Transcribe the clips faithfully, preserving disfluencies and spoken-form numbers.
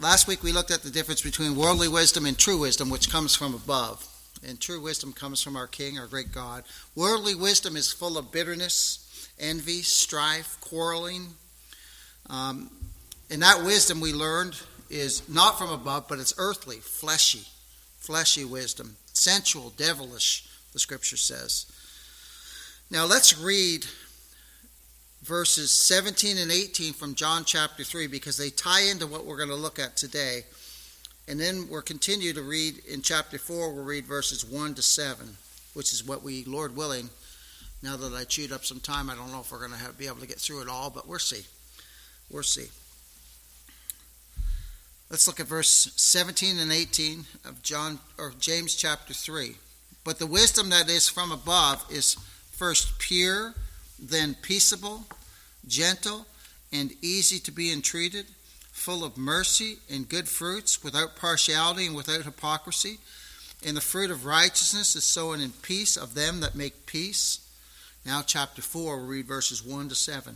Last week we looked at the difference between worldly wisdom and true wisdom, which comes from above. And true wisdom comes from our King, our great God. Worldly wisdom is full of bitterness, envy, strife, quarreling. Um, and that wisdom, we learned, is not from above, but it's earthly, fleshy, fleshy wisdom. Sensual, devilish, the scripture says. Now let's read verses seventeen and eighteen from John chapter three, because they tie into what we're going to look at today. And then we'll continue to read in chapter four, we'll read verses one to seven, which is what we, Lord willing, now that I chewed up some time, I don't know if we're going to have, be able to get through it all, but we'll see. We'll see. Let's look at verse seventeen and eighteen of John or James chapter three. But the wisdom that is from above is first pure, then peaceable, gentle, and easy to be entreated, full of mercy and good fruits, without partiality and without hypocrisy. And the fruit of righteousness is sown in peace of them that make peace. Now chapter four, we'll read verses one to seven.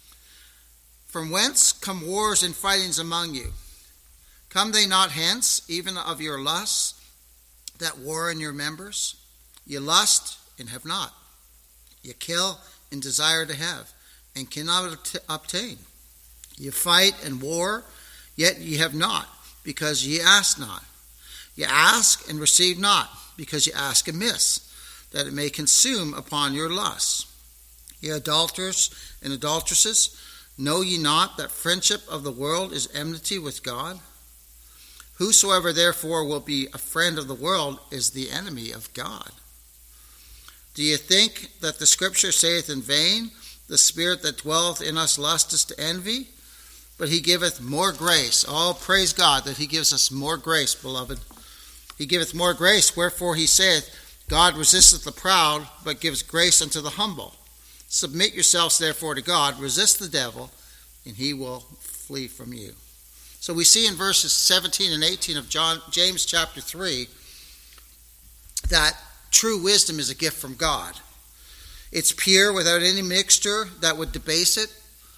From whence come wars and fightings among you? Come they not hence, even of your lusts, that war in your members? You lust and have not. You kill and desire to have, and cannot obtain. You fight and war, yet ye have not, because ye ask not. You ask and receive not, because ye ask amiss, that it may consume upon your lusts. Ye adulterers and adulteresses, know ye not that friendship of the world is enmity with God? Whosoever therefore will be a friend of the world is the enemy of God. Do you think that the scripture saith in vain, the spirit that dwelleth in us lusteth to envy? But he giveth more grace. Oh, praise God that he gives us more grace, beloved. He giveth more grace, wherefore he saith, God resisteth the proud, but gives grace unto the humble. Submit yourselves therefore to God, resist the devil, and he will flee from you. So we see in verses seventeen and eighteen of John, James chapter three, that true wisdom is a gift from God. It's pure, without any mixture that would debase it.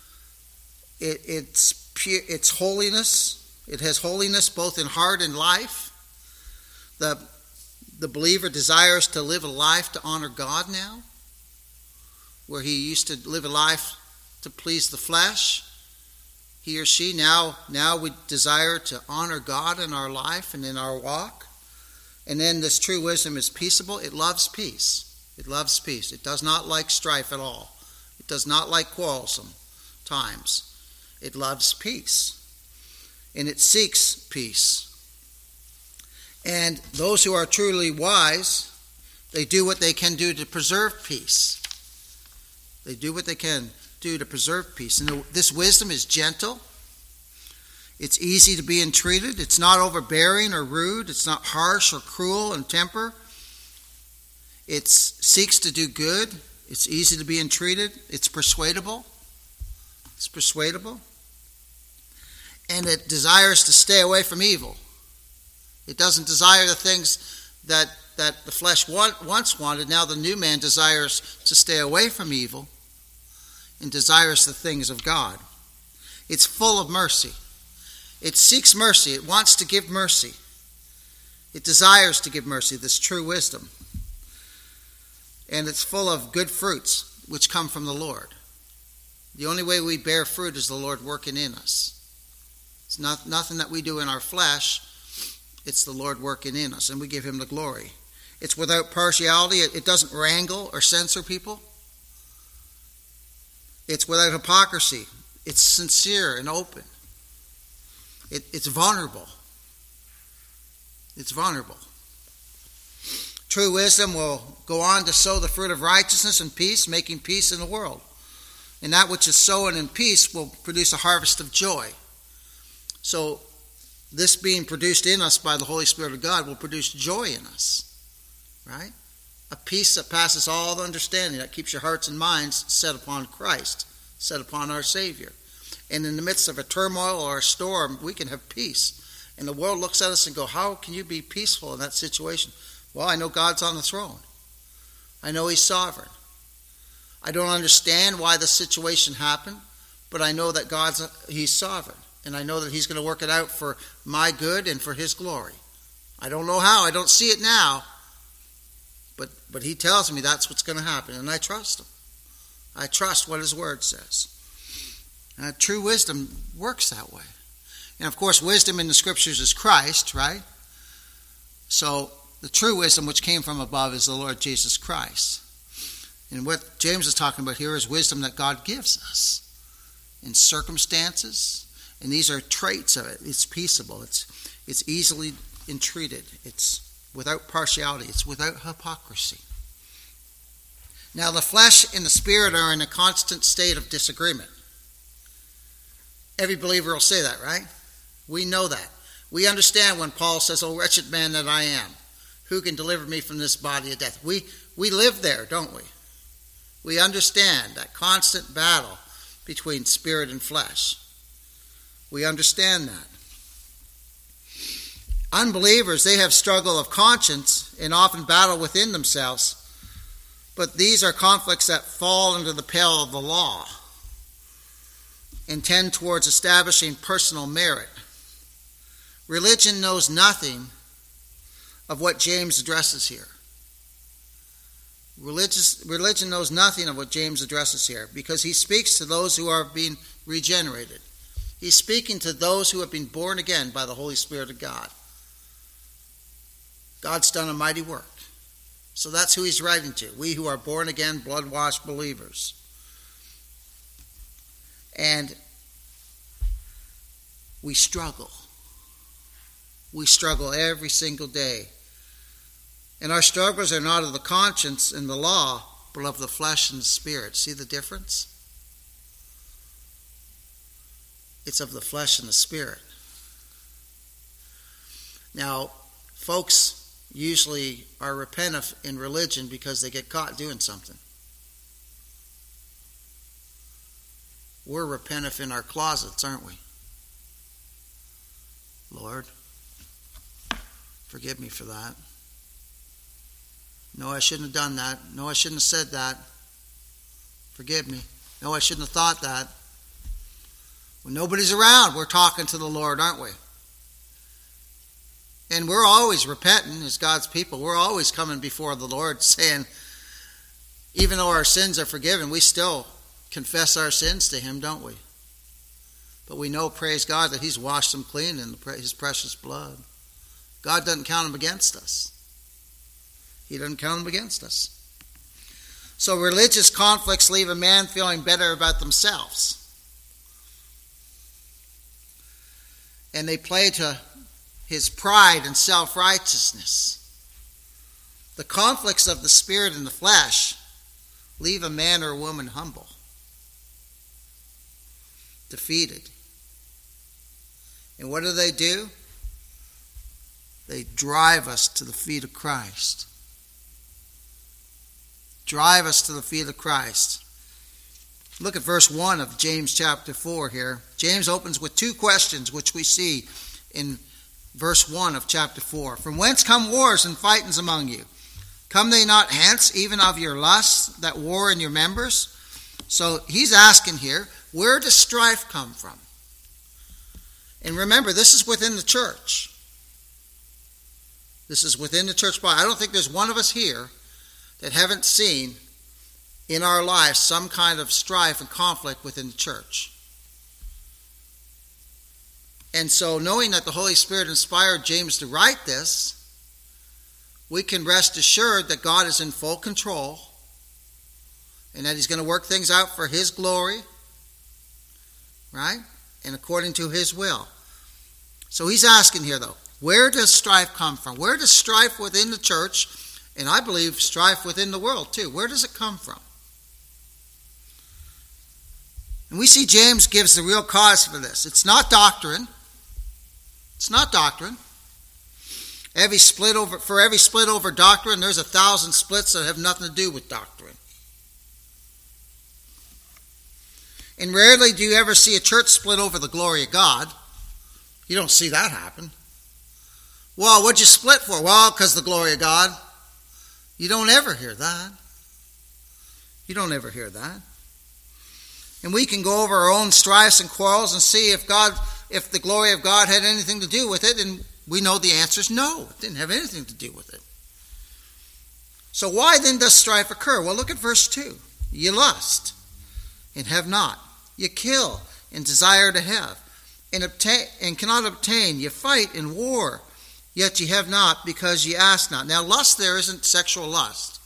it it's pure, it's holiness. It has holiness both in heart and life. The, the believer desires to live a life to honor God now, where he used to live a life to please the flesh. He or she now, now we desire to honor God in our life and in our walk. And then this true wisdom is peaceable. It loves peace. It loves peace. It does not like strife at all. It does not like quarrelsome times. It loves peace. And it seeks peace. And those who are truly wise, they do what they can do to preserve peace. They do what they can do to preserve peace. And this wisdom is gentle. It's easy to be entreated. It's not overbearing or rude. It's not harsh or cruel in temper. It seeks to do good. It's easy to be entreated. It's persuadable. It's persuadable. And it desires to stay away from evil. It doesn't desire the things that, that the flesh want, once wanted. Now the new man desires to stay away from evil and desires the things of God. It's full of mercy. It seeks mercy. It wants to give mercy. It desires to give mercy, this true wisdom. And it's full of good fruits, which come from the Lord. The only way we bear fruit is the Lord working in us. It's not nothing that we do in our flesh. It's the Lord working in us, and we give him the glory. It's without partiality. It, it doesn't wrangle or censor people. It's without hypocrisy. It's sincere and open. It, it's vulnerable. It's vulnerable. True wisdom will go on to sow the fruit of righteousness and peace, making peace in the world. And that which is sown in peace will produce a harvest of joy. So this being produced in us by the Holy Spirit of God will produce joy in us. Right? A peace that passes all the understanding, that keeps your hearts and minds set upon Christ, set upon our Savior. And in the midst of a turmoil or a storm, we can have peace. And the world looks at us and go, how can you be peaceful in that situation? Well, I know God's on the throne. I know he's sovereign. I don't understand why the situation happened, but I know that God's he's sovereign. And I know that he's going to work it out for my good and for his glory. I don't know how. I don't see it now. But, but he tells me that's what's going to happen. And I trust him. I trust what his word says. And true wisdom works that way. And of course, wisdom in the scriptures is Christ, right? So the true wisdom which came from above is the Lord Jesus Christ. And what James is talking about here is wisdom that God gives us in circumstances. And these are traits of it. It's peaceable. It's, it's easily entreated. It's without partiality. It's without hypocrisy. Now, the flesh and the spirit are in a constant state of disagreement. Every believer will say that, right? We know that. We understand when Paul says, "O wretched man that I am, who can deliver me from this body of death?" We, we live there, don't we? We understand that constant battle between spirit and flesh. We understand that. Unbelievers, they have struggle of conscience and often battle within themselves, but these are conflicts that fall under the pale of the law and tend towards establishing personal merit. Religion knows nothing of what James addresses here. Religious, religion knows nothing of what James addresses here because he speaks to those who are being regenerated. He's speaking to those who have been born again by the Holy Spirit of God. God's done a mighty work. So that's who he's writing to. We who are born again, blood-washed believers. And we struggle. We struggle every single day. And our struggles are not of the conscience and the law, but of the flesh and the spirit. See the difference? It's of the flesh and the spirit. Now, folks usually are repentant in religion because they get caught doing something. We're repentant in our closets, aren't we? Lord, forgive me for that. No, I shouldn't have done that. No, I shouldn't have said that. Forgive me. No, I shouldn't have thought that. When nobody's around, we're talking to the Lord, aren't we? And we're always repenting as God's people. We're always coming before the Lord saying, even though our sins are forgiven, we still confess our sins to him, don't we? But we know, praise God, that he's washed them clean in his precious blood. God doesn't count them against us. He doesn't count them against us. So religious conflicts leave a man feeling better about themselves. And they play to his pride and self-righteousness. The conflicts of the spirit and the flesh leave a man or a woman humble, defeated. And what do they do? They drive us to the feet of Christ. Drive us to the feet of Christ. Look at verse one of James chapter four here. James opens with two questions which we see in verse one of chapter four. From whence come wars and fightings among you? Come they not hence, even of your lusts that war in your members? So he's asking here, where does strife come from? And remember, this is within the church. This is within the church body. I don't think there's one of us here that haven't seen in our lives some kind of strife and conflict within the church. And so knowing that the Holy Spirit inspired James to write this, we can rest assured that God is in full control and that he's going to work things out for his glory, right? And according to his will. So he's asking here, though, where does strife come from? Where does strife within the church, and I believe strife within the world too, where does it come from? And we see James gives the real cause for this. It's not doctrine. It's not doctrine. Every split over, for every split over doctrine, there's a thousand splits that have nothing to do with doctrine. And rarely do you ever see a church split over the glory of God. You don't see that happen. Well, what'd you split for? Well, because the glory of God. You don't ever hear that. You don't ever hear that. And we can go over our own strifes and quarrels and see if God, if the glory of God had anything to do with it, and we know the answer is no. It didn't have anything to do with it. So why then does strife occur? Well, look at verse two. You lust and have not. You kill and desire to have and obtain and cannot obtain. You fight and war, yet ye have not, because ye ask not. Now, lust there isn't sexual lust.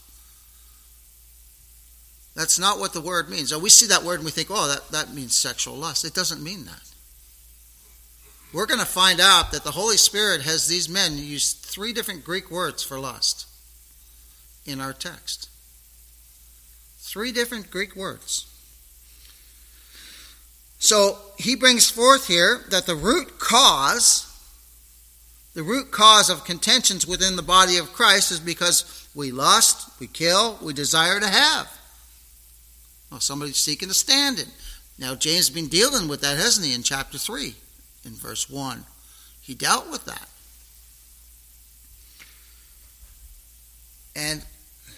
That's not what the word means. So we see that word and we think, oh, that, that means sexual lust. It doesn't mean that. We're going to find out that the Holy Spirit has these men use three different Greek words for lust in our text. Three different Greek words. So he brings forth here that the root cause, the root cause of contentions within the body of Christ is because we lust, we kill, we desire to have. Well, somebody's seeking to stand in. Now, James has been dealing with that, hasn't he, in chapter three, in verse one. He dealt with that. And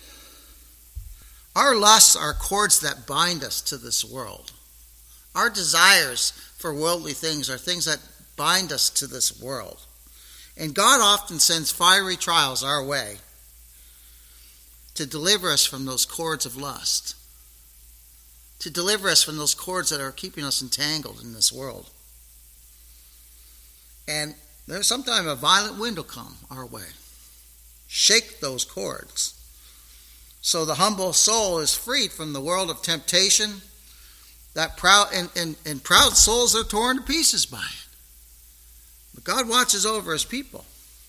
our lusts are cords that bind us to this world. Our desires for worldly things are things that bind us to this world. And God often sends fiery trials our way to deliver us from those cords of lust, to deliver us from those cords that are keeping us entangled in this world. And there's sometimes a violent wind will come our way, shake those cords. So the humble soul is freed from the world of temptation. That proud and, and, and proud souls are torn to pieces by it. But God watches over his people.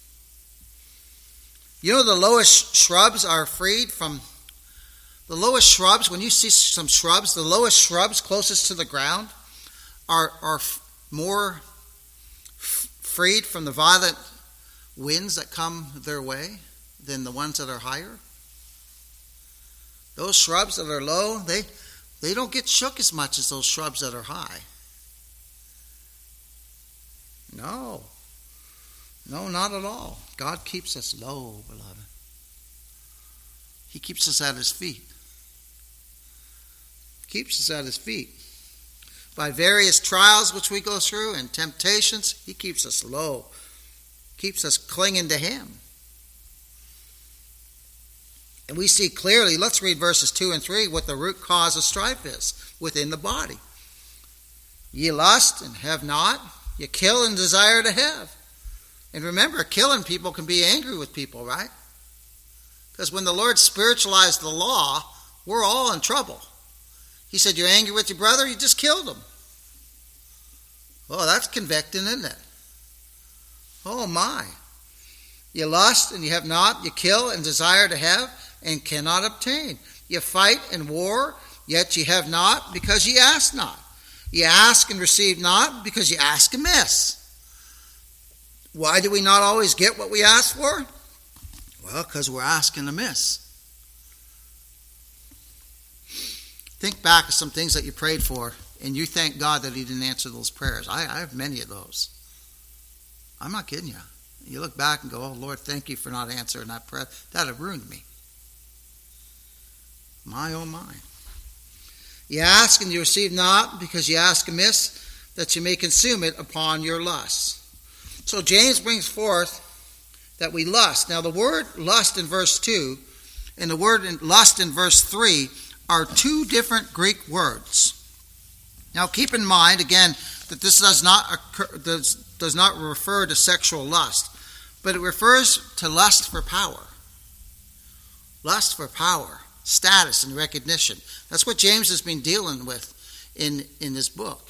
You know, the lowest shrubs are freed from the lowest shrubs. When you see some shrubs, the lowest shrubs closest to the ground are are more f- freed from the violent winds that come their way than the ones that are higher. Those shrubs that are low, they They don't get shook as much as those shrubs that are high. No. No, not at all. God keeps us low, beloved. He keeps us at his feet. Keeps us at his feet. By various trials which we go through and temptations, he keeps us low. Keeps us clinging to him. And we see clearly, let's read verses two and three, what the root cause of strife is within the body. Ye lust and have not, ye kill and desire to have. And remember, killing people can be angry with people, right? Because when the Lord spiritualized the law, we're all in trouble. He said, you're angry with your brother, you just killed him. Oh, that's convicting, isn't it? Oh my. You lust and you have not, you kill and desire to have, and cannot obtain. You fight and war, yet ye have not, because ye ask not. Ye ask and receive not, because ye ask amiss. Why do we not always get what we ask for? Well, because we're asking amiss. Think back to some things that you prayed for, and you thank God that he didn't answer those prayers. I, I have many of those. I'm not kidding you. You look back and go, oh, Lord, thank you for not answering that prayer. That have ruined me. My, oh, my. You ask and you receive not, because you ask amiss, that you may consume it upon your lusts. So James brings forth that we lust. Now, the word lust in verse two and the word lust in verse three are two different Greek words. Now, keep in mind, again, that this does not occur, does, does not refer to sexual lust, but it refers to lust for power. Lust for power, status, and recognition. That's what James has been dealing with in, in this book.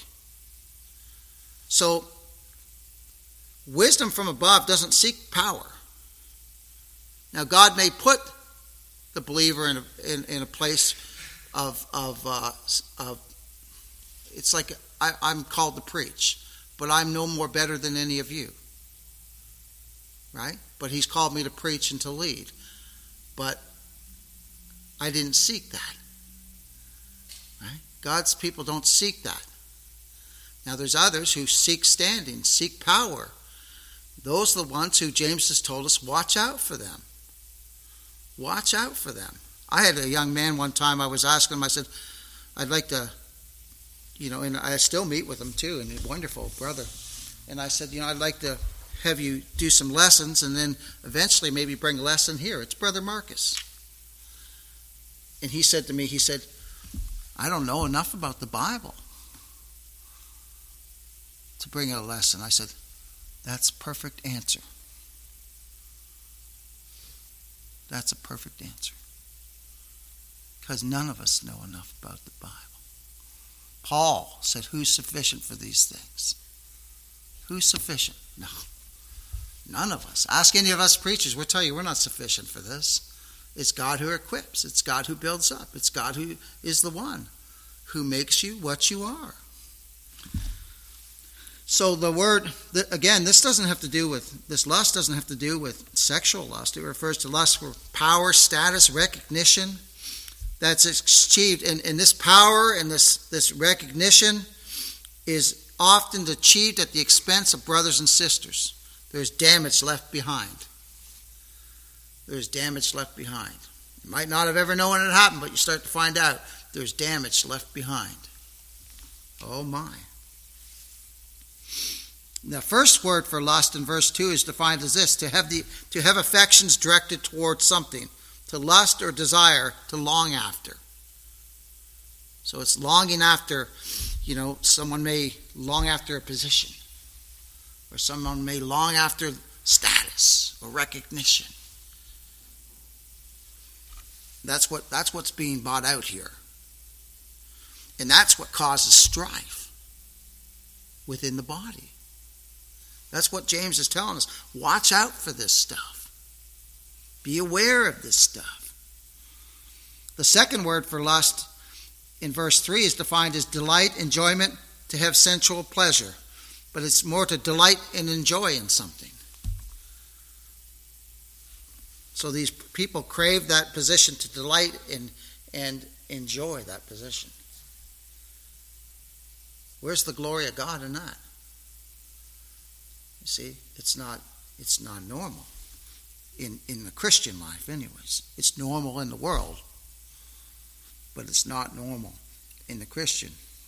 So, wisdom from above doesn't seek power. Now, God may put the believer in a, in, in a place of, of, uh, of it's like I, I'm called to preach, but I'm no more better than any of you. Right? But he's called me to preach and to lead. But I didn't seek that. Right? God's people don't seek that. Now there's others who seek standing, seek power. Those are the ones who James has told us, watch out for them. Watch out for them. I had a young man one time, I was asking him, I said, I'd like to you know, and I still meet with him too, and he's a wonderful brother. And I said, you know, I'd like to have you do some lessons and then eventually maybe bring a lesson here. It's Brother Marcus. And he said to me, he said, I don't know enough about the Bible to bring a lesson. I said, that's a perfect answer. That's a perfect answer. Because none of us know enough about the Bible. Paul said, who's sufficient for these things? Who's sufficient? No. None of us. Ask any of us preachers. We'll tell you we're not sufficient for this. It's God who equips. It's God who builds up. It's God who is the one who makes you what you are. So the word, again, this doesn't have to do with, this lust doesn't have to do with sexual lust. It refers to lust for power, status, recognition that's achieved. And, and this power and this, this recognition is often achieved at the expense of brothers and sisters. There's damage left behind. There's damage left behind. You might not have ever known it happened, but you start to find out there's damage left behind. Oh my. The first word for lust in verse two is defined as this: to have the to have affections directed towards something, to lust or desire, to long after. So it's longing after, you know, someone may long after a position, or someone may long after status or recognition. That's what that's what's being brought out here. And that's what causes strife within the body. That's what James is telling us. Watch out for this stuff. Be aware of this stuff. The second word for lust in verse three is defined as delight, enjoyment, to have sensual pleasure. But it's more to delight and enjoy in something. So these people crave that position to delight in and enjoy that position. Where's the glory of God in that? You see, it's not it's not normal in, in the Christian life anyways. It's normal in the world, but it's not normal in the Christian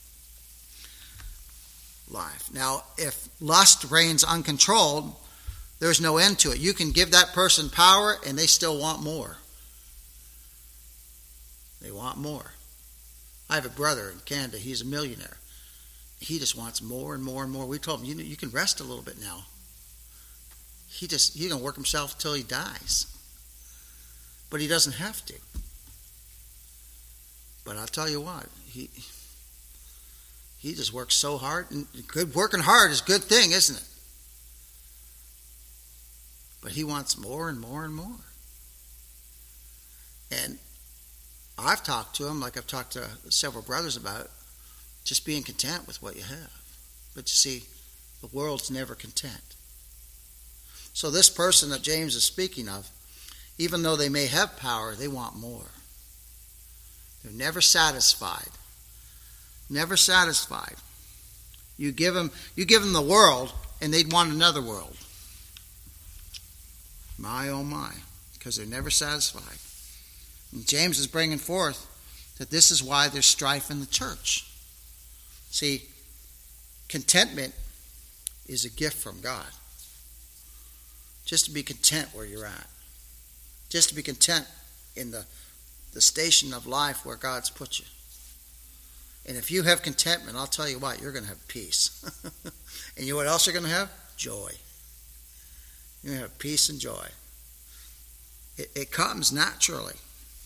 life. Now, if lust reigns uncontrolled, there's no end to it. You can give that person power and they still want more. They want more. I have a brother in Canada. He's a millionaire. He just wants more and more and more. We told him, you know, you can rest a little bit now. He just, he's going to work himself until he dies. But he doesn't have to. But I'll tell you what, he he just works so hard. And good working hard is a good thing, isn't it? But he wants more and more and more. And I've talked to him, like I've talked to several brothers about, just being content with what you have. But you see, the world's never content. So this person that James is speaking of, even though they may have power, they want more. They're never satisfied. Never satisfied. You give them, you give them the world, and they'd want another world. My, oh my, because they're never satisfied. And James is bringing forth that this is why there's strife in the church. See, contentment is a gift from God. Just to be content where you're at. Just to be content in the, the station of life where God's put you. And if you have contentment, I'll tell you what, you're going to have peace. And you know what else you're going to have? Joy. You're going to have peace and joy. It, it comes naturally.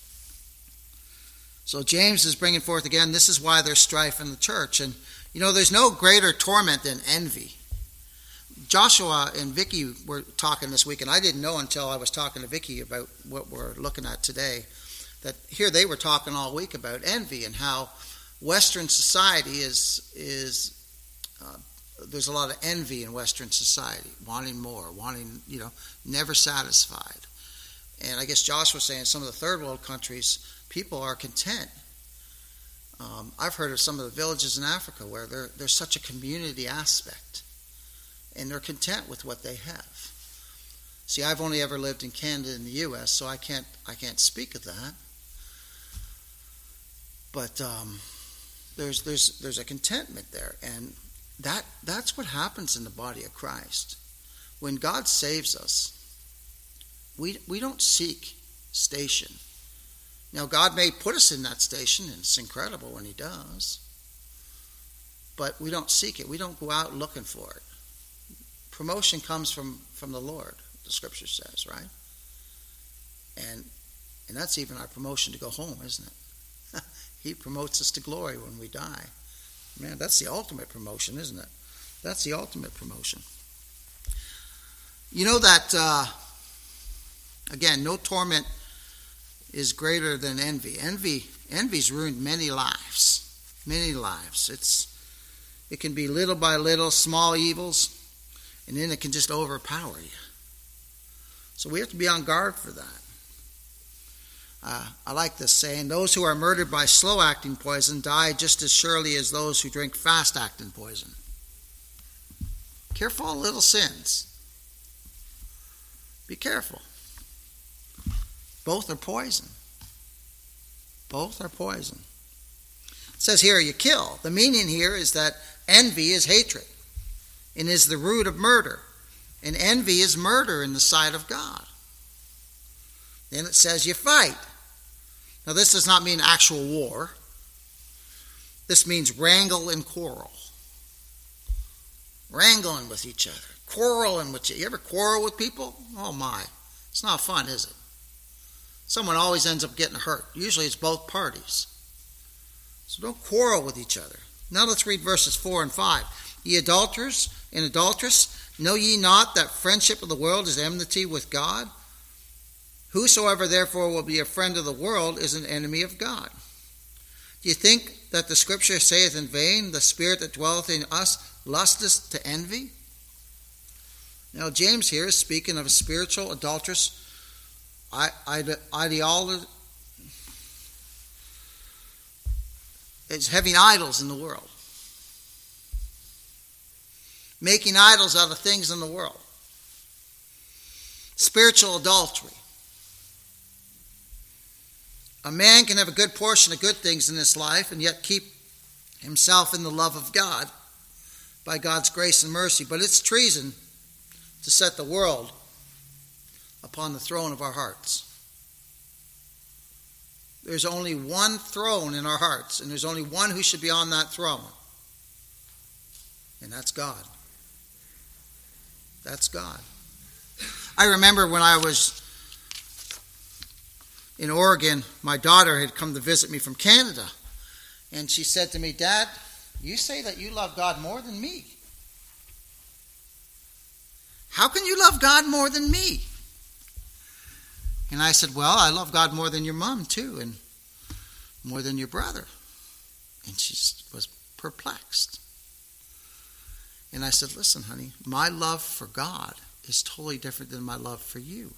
So James is bringing forth again, this is why there's strife in the church. And, you know, there's no greater torment than envy. Joshua and Vicky were talking this week, and I didn't know until I was talking to Vicky about what we're looking at today, that here they were talking all week about envy and how Western society is, is uh, there's a lot of envy in Western society, wanting more, wanting, you know, never satisfied. And I guess Josh was saying some of the third world countries, people are content. Um, I've heard of some of the villages in Africa where there, there's such a community aspect, and they're content with what they have. See, I've only ever lived in Canada and the U S, so I can't I can't speak of that. But um, there's there's there's a contentment there, and that that's what happens in the body of Christ. When God saves us, we we don't seek station. Now, God may put us in that station, and it's incredible when he does, but we don't seek it. We don't go out looking for it. Promotion comes from, from the Lord, the scripture says, right? And and that's even our promotion to go home, isn't it? He promotes us to glory when we die. Man, that's the ultimate promotion, isn't it? That's the ultimate promotion. You know that, uh, again, no torment is greater than envy. Envy, envy's ruined many lives, many lives. It's, it can be little by little, small evils, and then it can just overpower you. So we have to be on guard for that. Uh, I like this saying, those who are murdered by slow-acting poison die just as surely as those who drink fast-acting poison. Careful of little sins. Be careful. Both are poison. Both are poison. It says here, you kill. The meaning here is that envy is hatred and is the root of murder. And envy is murder in the sight of God. Then it says you fight. Now this does not mean actual war. This means wrangle and quarrel. Wrangling with each other. Quarreling with you. You ever quarrel with people? Oh my. It's not fun, is it? Someone always ends up getting hurt. Usually it's both parties. So don't quarrel with each other. Now let's read verses four and five. Ye adulterers and adulteress, know ye not that friendship of the world is enmity with God? Whosoever therefore will be a friend of the world is an enemy of God. Do you think that the scripture saith in vain, the spirit that dwelleth in us lusteth to envy? Now James here is speaking of a spiritual adulterous ideology. It's having idols in the world. Making idols out of things in the world. Spiritual adultery. A man can have a good portion of good things in this life and yet keep himself in the love of God by God's grace and mercy. But it's treason to set the world upon the throne of our hearts. There's only one throne in our hearts, and there's only one who should be on that throne. And that's God. That's God. I remember when I was in Oregon, my daughter had come to visit me from Canada. And she said to me, Dad, you say that you love God more than me. How can you love God more than me? And I said, well, I love God more than your mom too, and more than your brother. And she was perplexed. And I said, listen, honey, my love for God is totally different than my love for you.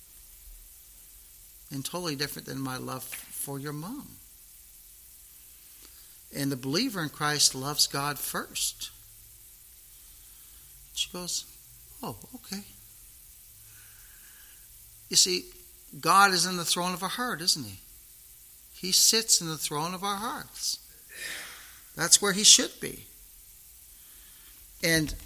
And totally different than my love for your mom. And the believer in Christ loves God first. She goes, oh, okay. You see, God is in the throne of our heart, isn't he? He sits in the throne of our hearts. That's where he should be. And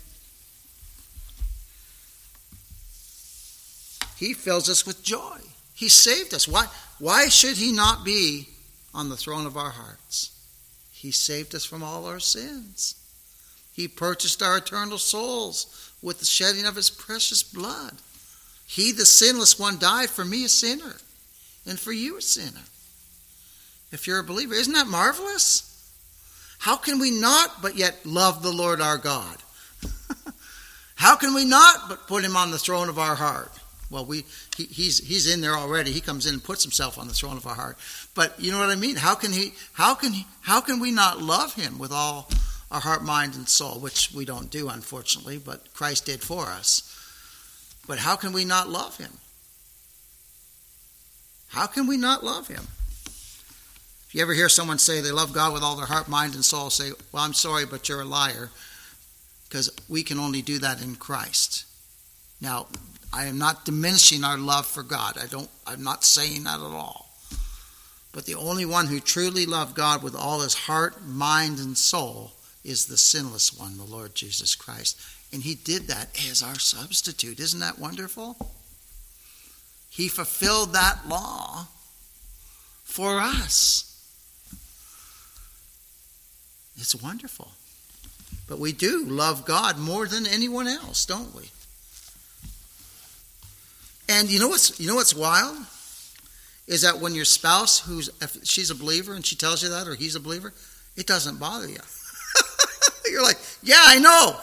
he fills us with joy. He saved us. Why, why should he not be on the throne of our hearts? He saved us from all our sins. He purchased our eternal souls with the shedding of his precious blood. He, the sinless one, died for me, a sinner, and for you, a sinner. If you're a believer, isn't that marvelous? How can we not but yet love the Lord our God? How can we not but put him on the throne of our heart? Well, we he, he's he's in there already. He comes in and puts himself on the throne of our heart. But you know what I mean? How can he? How can he? How can we not love him with all our heart, mind, and soul? Which we don't do, unfortunately, but Christ did for us. But how can we not love him? How can we not love him? If you ever hear someone say they love God with all their heart, mind, and soul, say, well, I'm sorry, but you're a liar, because we can only do that in Christ. Now, I am not diminishing our love for God. I don't, I'm not saying that at all. But the only one who truly loved God with all his heart, mind, and soul is the sinless one, the Lord Jesus Christ. And he did that as our substitute. Isn't that wonderful? He fulfilled that law for us. It's wonderful. But we do love God more than anyone else, don't we? And you know what's you know what's wild? Is that when your spouse, who's if she's a believer and she tells you that, or he's a believer, it doesn't bother you. You're like, yeah, I know.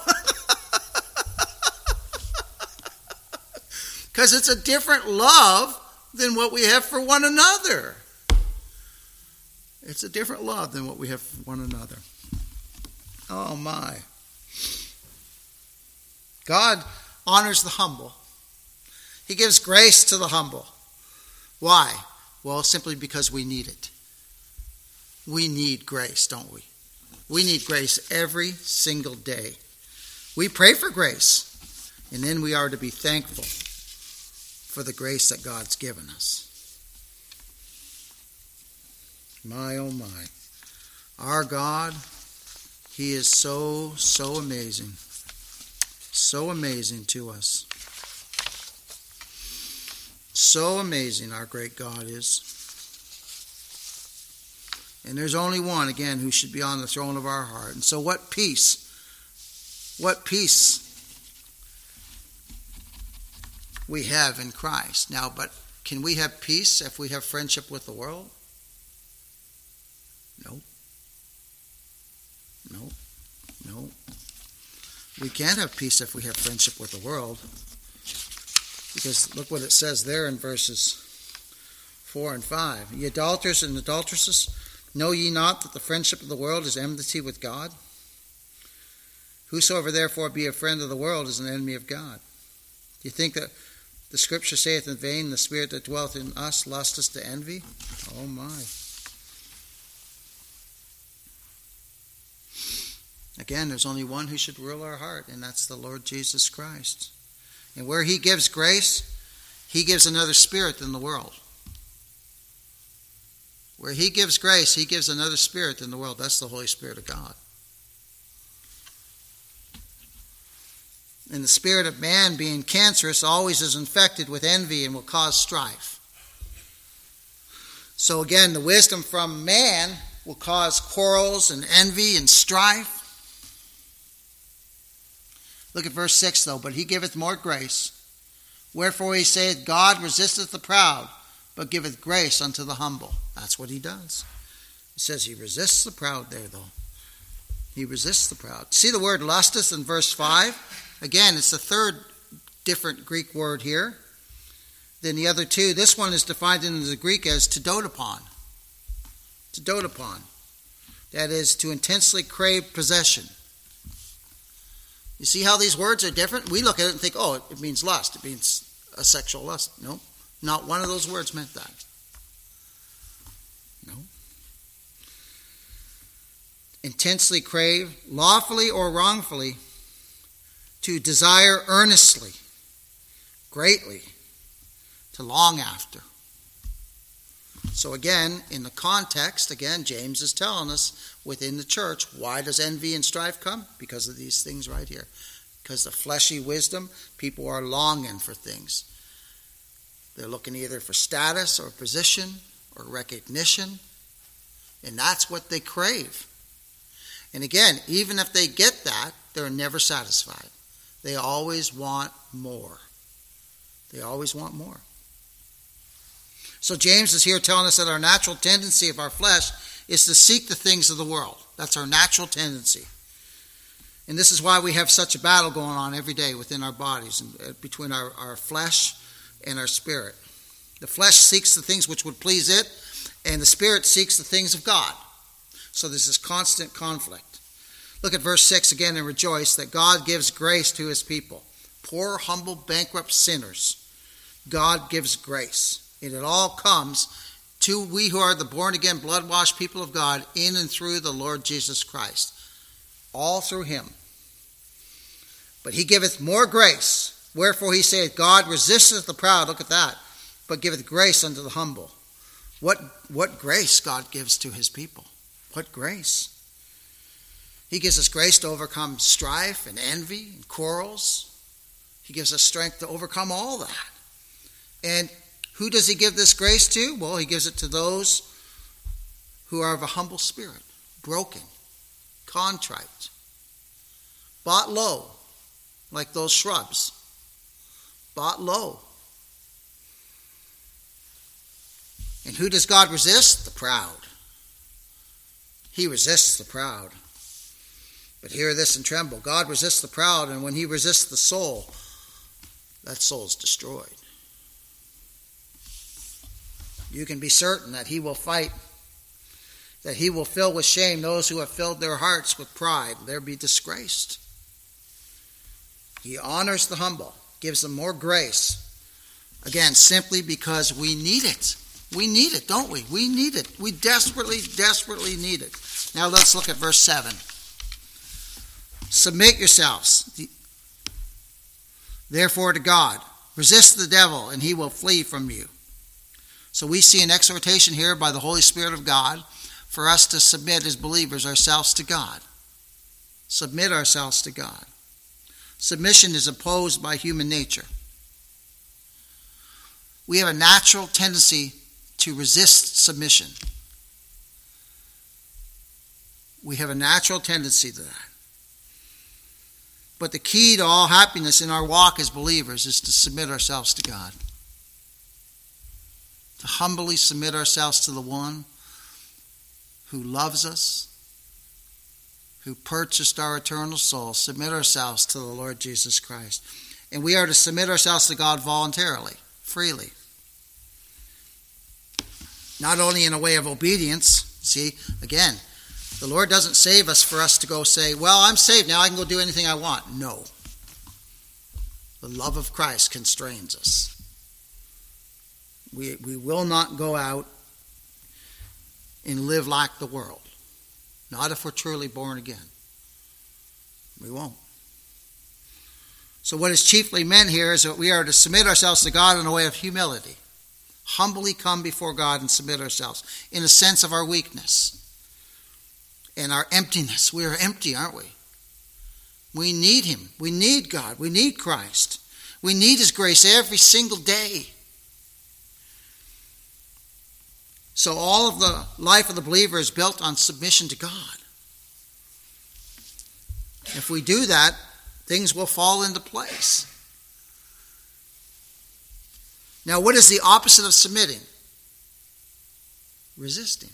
Because it's a different love than what we have for one another. It's a different love than what we have for one another. Oh my. God honors the humble. He gives grace to the humble. Why? Well, simply because we need it. We need grace, don't we? We need grace every single day. We pray for grace, and then we are to be thankful for the grace that God's given us. My, oh my. Our God, he is so, so amazing. So amazing to us. So amazing our great God is. And there's only one, again, who should be on the throne of our heart. And so what peace, what peace we have in Christ. Now, but can we have peace if we have friendship with the world? No. No. No. We can't have peace if we have friendship with the world. Because look what it says there in verses four and five. Ye adulterers and adulteresses, know ye not that the friendship of the world is enmity with God? Whosoever therefore be a friend of the world is an enemy of God. Do you think that the scripture saith in vain, the spirit that dwelleth in us lusteth to envy? Oh my. Again, there's only one who should rule our heart, and that's the Lord Jesus Christ. And where he gives grace, he gives another spirit than the world. Where he gives grace, he gives another spirit than the world. That's the Holy Spirit of God. And the spirit of man, being cancerous, always is infected with envy and will cause strife. So again, the wisdom from man will cause quarrels and envy and strife. Look at verse six, though. But he giveth more grace. Wherefore he saith, God resisteth the proud, but giveth grace unto the humble. That's what he does. He says he resists the proud there, though. He resists the proud. See the word lusteth in verse five? Again, it's the third different Greek word here than the other two. This one is defined in the Greek as to dote upon. To dote upon. That is, to intensely crave possession. You see how these words are different? We look at it and think, oh, it means lust. It means a sexual lust. No, not one of those words meant that. No. Intensely crave, lawfully or wrongfully, to desire earnestly, greatly, to long after. So again, in the context, again, James is telling us within the church, why does envy and strife come? Because of these things right here. Because the fleshy wisdom, people are longing for things. They're looking either for status or position or recognition, and that's what they crave. And again, even if they get that, they're never satisfied. They always want more. They always want more. So James is here telling us that our natural tendency of our flesh is to seek the things of the world. That's our natural tendency. And this is why we have such a battle going on every day within our bodies, and between our, our flesh and our spirit. The flesh seeks the things which would please it, and the spirit seeks the things of God. So there's this constant conflict. Look at verse six again and rejoice that God gives grace to his people. Poor, humble, bankrupt sinners. God gives grace. And it all comes to we who are the born-again, blood-washed people of God in and through the Lord Jesus Christ. All through him. But he giveth more grace. Wherefore he saith, God resisteth the proud. Look at that. But giveth grace unto the humble. What, what grace God gives to his people. What grace. He gives us grace to overcome strife and envy and quarrels. He gives us strength to overcome all that. And who does he give this grace to? Well, he gives it to those who are of a humble spirit, broken, contrite, bought low, like those shrubs, bought low. And who does God resist? The proud. He resists the proud. But hear this and tremble. God resists the proud, and when he resists the soul, that soul is destroyed. You can be certain that he will fight, that he will fill with shame those who have filled their hearts with pride. They'll be disgraced. He honors the humble, gives them more grace. Again, simply because we need it. We need it, don't we? We need it. We desperately, desperately need it. Now let's look at verse seven. Submit yourselves, therefore, to God. Resist the devil, and he will flee from you. So we see an exhortation here by the Holy Spirit of God for us to submit as believers ourselves to God. Submit ourselves to God. Submission is opposed by human nature. We have a natural tendency to resist submission. We have a natural tendency to that. But the key to all happiness in our walk as believers is to submit ourselves to God. To humbly submit ourselves to the one who loves us, who purchased our eternal soul. Submit ourselves to the Lord Jesus Christ. And we are to submit ourselves to God voluntarily, freely. Not only in a way of obedience. See, again, the Lord doesn't save us for us to go say, well, I'm saved, now I can go do anything I want. No. The love of Christ constrains us. We, we will not go out and live like the world. Not if we're truly born again. We won't. So what is chiefly meant here is that we are to submit ourselves to God in a way of humility. Humbly come before God and submit ourselves in a sense of our weakness and our emptiness. We are empty, aren't we? We need him. We need God. We need Christ. We need his grace every single day. So all of the life of the believer is built on submission to God. If we do that, things will fall into place. Now, what is the opposite of submitting? Resisting.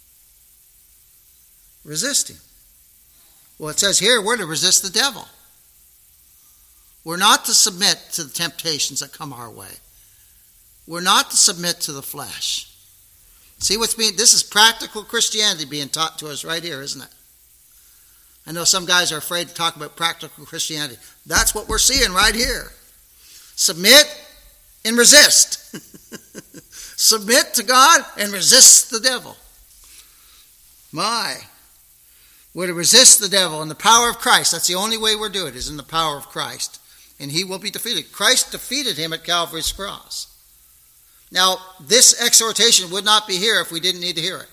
Resisting. Well, it says here we're to resist the devil. We're not to submit to the temptations that come our way. We're not to submit to the flesh. See what's being, this is practical Christianity being taught to us right here, isn't it? I know some guys are afraid to talk about practical Christianity. That's what we're seeing right here. Submit and resist. Submit to God and resist the devil. My. We're to resist the devil in the power of Christ. That's the only way we're doing it, is in the power of Christ. And he will be defeated. Christ defeated him at Calvary's cross. Now, this exhortation would not be here if we didn't need to hear it.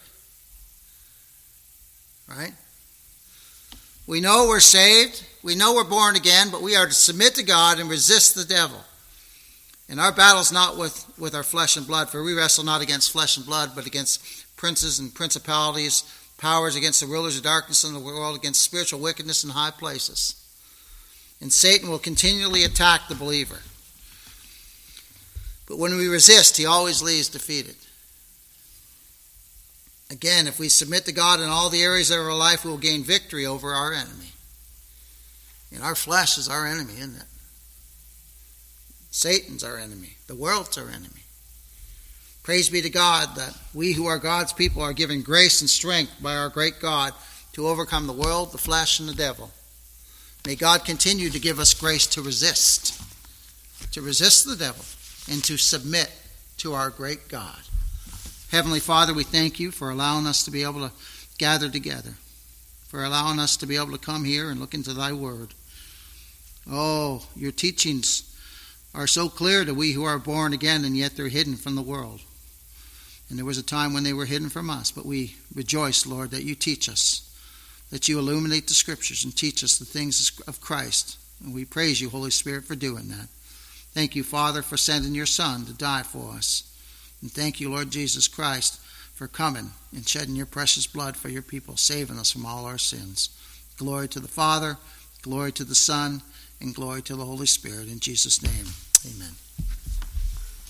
Right? We know we're saved. We know we're born again, but we are to submit to God and resist the devil. And our battle's not with, with our flesh and blood, for we wrestle not against flesh and blood, but against princes and principalities, powers, against the rulers of darkness in the world, against spiritual wickedness in high places. And Satan will continually attack the believer. But when we resist, he always leaves defeated. Again, if we submit to God in all the areas of our life, we will gain victory over our enemy. And our flesh is our enemy, isn't it? Satan's our enemy. The world's our enemy. Praise be to God that we who are God's people are given grace and strength by our great God to overcome the world, the flesh, and the devil. May God continue to give us grace to resist, to resist the devil, and to submit to our great God. Heavenly Father, we thank you for allowing us to be able to gather together, for allowing us to be able to come here and look into thy word. Oh, your teachings are so clear to we who are born again, and yet they're hidden from the world. And there was a time when they were hidden from us, but we rejoice, Lord, that you teach us, that you illuminate the Scriptures and teach us the things of Christ. And we praise you, Holy Spirit, for doing that. Thank you, Father, for sending your Son to die for us. And thank you, Lord Jesus Christ, for coming and shedding your precious blood for your people, saving us from all our sins. Glory to the Father, glory to the Son, and glory to the Holy Spirit. In Jesus' name, amen.